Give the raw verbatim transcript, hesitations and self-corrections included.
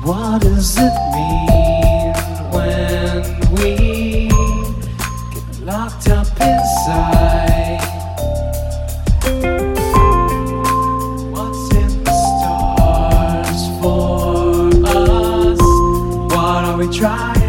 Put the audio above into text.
What does it mean when we get locked up inside? What's in the stars for us? What are we trying?